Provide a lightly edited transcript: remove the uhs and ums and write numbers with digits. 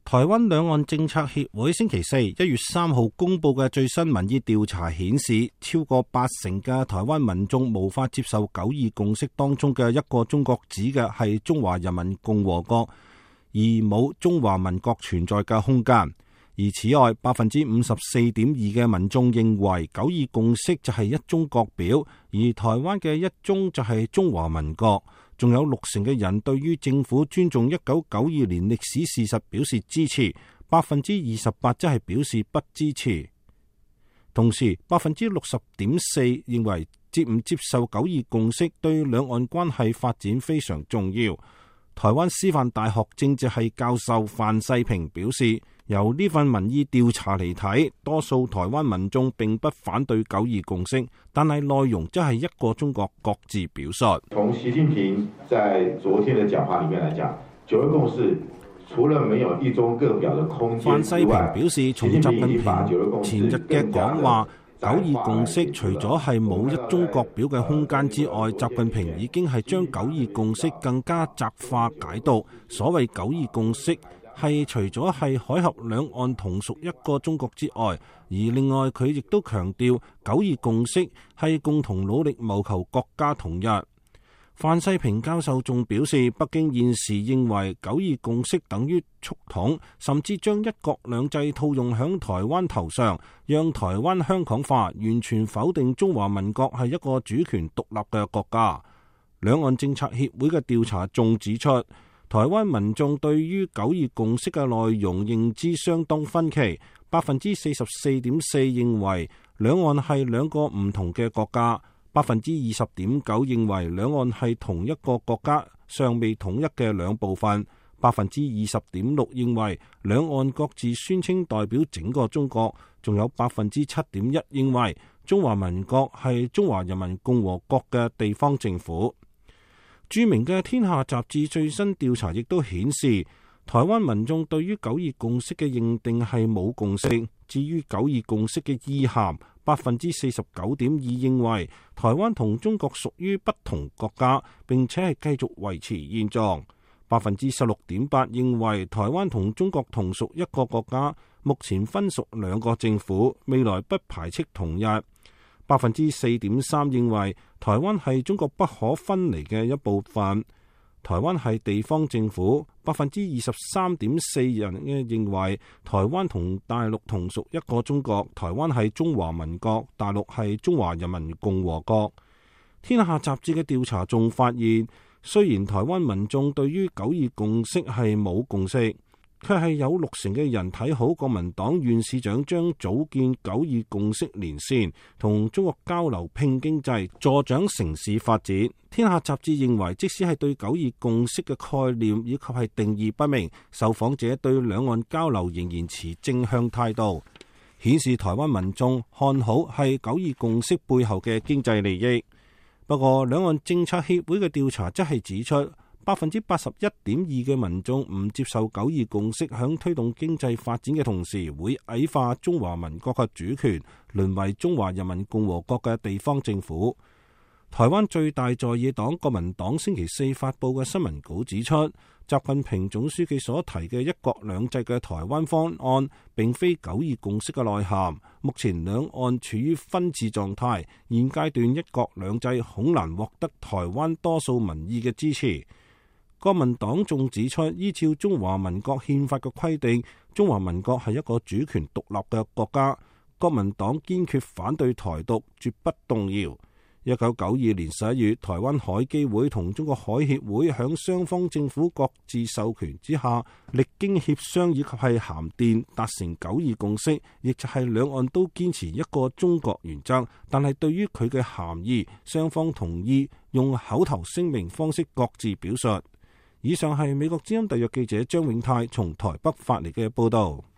台灣兩岸政策協會星期四1月3號公布嘅最新民意調查顯示，超過80%嘅台灣民眾無法接受9·2共識當中嘅一個中國指嘅係中華人民共和國，而冇中華民國存在嘅空間。而此外，54.2%嘅民眾認為9·2共識就係一中各表，而台灣嘅一中就係中華民國。仲有60%嘅人對於政府尊重1992年歷史事實表示支持，28%則係表示不支持。同時，60.4% 認為接唔接受9·2共識對兩岸關係發展非常重要。台灣師範大學政治系教授范世平表示，由呢份民意調查嚟睇，多數台灣民眾並不反對9·2共識，但係內容則係一個中國各自表述。 從習近平在昨天的講話裡面來講，9·2共識除了沒有一中各表的空間之外， 范世平表示，從習近平前日嘅講話，9·2共識除咗係冇一中各表嘅空間之外，習近平已經係將9·2共識更加窄化解讀。所謂9·2共識係除咗係海峽兩岸同屬一個中國之外，而另外佢亦都強調9·2共識係共同努力謀求國家統一。范世平教授仲表示，北京現時認為9·2共識等於促統，甚至將一國兩制套用響台灣頭上，讓台灣香港化，完全否定中華民國係一個主權獨立嘅國家。兩岸政策協會嘅調查仲指出，台灣民眾對於9·2共識嘅內容認知相當分歧，44.4% 認為兩岸係兩個唔同嘅國家，20.9% 認為兩岸係同一個國家尚未統一嘅兩部分，20.6% 認為兩岸各自宣稱代表整個中國，仲有7.1% 認為中華民國係中華人民共和國嘅地方政府。著名嘅《天下》雜誌最新調查亦都顯示，台灣民眾對於9·2共識嘅認定係冇共識。至於9·2共識嘅意涵，49.2% 認為台灣同中國屬於不同國家，並且係繼續維持現狀。16.8% 認為台灣同中國同屬一個國家，目前分屬兩個政府，未來不排斥統一。4.3% 認為台灣係中國不可分離嘅一部分，台灣係地方政府。23.4% 人認為台灣同大陸同屬一個中國，台灣係中華民國，大陸係中華人民共和國。天下雜誌嘅調查仲發現，雖然台灣民眾對於9·2共識係冇共識，卻係有60%嘅人睇好國民黨縣市長將組建9·2共識連線，同中國交流拼經濟，助長城市發展。天下雜誌認為，即使係對9·2共識嘅概念以及係定義不明，受訪者對兩岸交流仍然持正向態度，顯示台灣民眾看好係9·2共識背後嘅經濟利益。不過，兩岸政策協會嘅調查則係指出，81.2% 嘅民眾唔接受9·2共識響推動經濟發展嘅同時，會矮化中華民國嘅主權，淪為中華人民共和國嘅地方政府。台灣最大在野黨國民黨星期四發佈嘅新聞稿指出，習近平總書記所提嘅一國兩制嘅台灣方案並非9·2共識嘅內涵，目前兩岸處於分治狀態，現階段一國兩制恐難獲得台灣多數民意嘅支持。國民黨仲指出，依照中華民國憲法嘅規定，中華民國係一個主權獨立嘅國家，國民黨堅決反對台獨，絕不動搖。1992年11月，台灣海基會同中國海協會響雙方政府各自授權之下，歷經協商以及係函電達成9·2共識，亦就係兩岸都堅持一個中國原則，但係對於佢嘅含義，雙方同意用口頭聲明方式各自表述。以上係美國之音特約記者張永泰從台北發嚟嘅報道。